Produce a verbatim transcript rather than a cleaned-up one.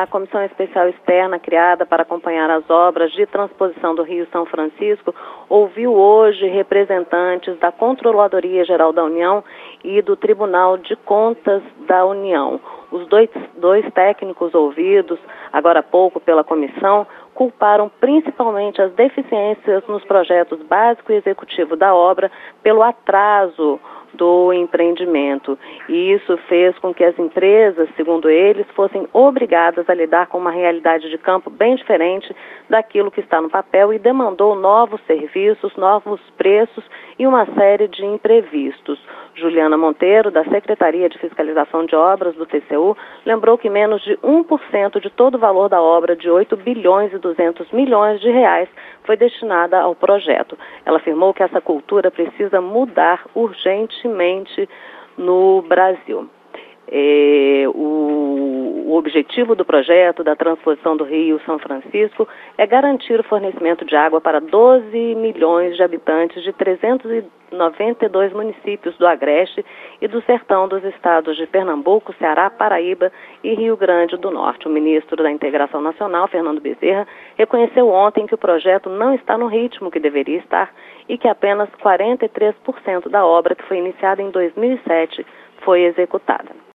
A Comissão Especial Externa, criada para acompanhar as obras de transposição do Rio São Francisco, ouviu hoje representantes da Controladoria Geral da União e do Tribunal de Contas da União. Os dois, dois técnicos ouvidos, agora há pouco pela comissão, culparam principalmente as deficiências nos projetos básico e executivo da obra pelo atraso do empreendimento. E isso fez com que as empresas, segundo eles, fossem obrigadas a lidar com uma realidade de campo bem diferente daquilo que está no papel e demandou novos serviços, novos preços e uma série de imprevistos. Juliana Monteiro, da Secretaria de Fiscalização de Obras do T C U, lembrou que menos de um por cento de todo o valor da obra de oito bilhões e duzentos milhões de reais foi destinada ao projeto. Ela afirmou que essa cultura precisa mudar urgentemente no Brasil. É, o, o objetivo do projeto da transposição do Rio São Francisco é garantir o fornecimento de água para doze milhões de habitantes de trezentos e noventa e dois municípios do Agreste e do Sertão dos estados de Pernambuco, Ceará, Paraíba e Rio Grande do Norte. O ministro da Integração Nacional, Fernando Bezerra, reconheceu ontem que o projeto não está no ritmo que deveria estar e que apenas quarenta e três por cento da obra que foi iniciada em dois mil e sete foi executada.